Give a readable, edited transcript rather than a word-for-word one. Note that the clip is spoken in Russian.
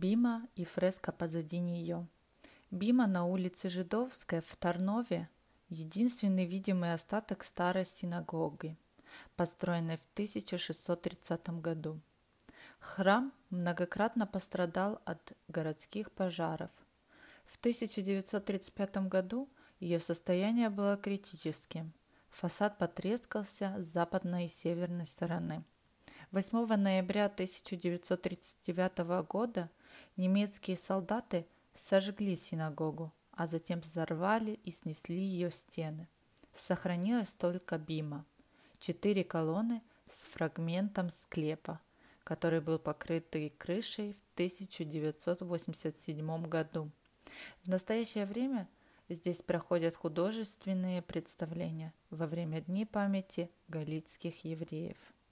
Бима и фреска позади нее. Бима на улице Жидовская в Тарнове – единственный видимый остаток старой синагоги, построенной в 1630 году. Храм многократно пострадал от городских пожаров. В 1935 году ее состояние было критическим. Фасад потрескался с западной и северной стороны. 8 ноября 1939 года немецкие солдаты сожгли синагогу, а затем взорвали и снесли ее стены. Сохранилась только бима – 4 колонны с фрагментом склепа, который был покрыт крышей в 1987 году. В настоящее время здесь проходят художественные представления во время Дней памяти галицких евреев.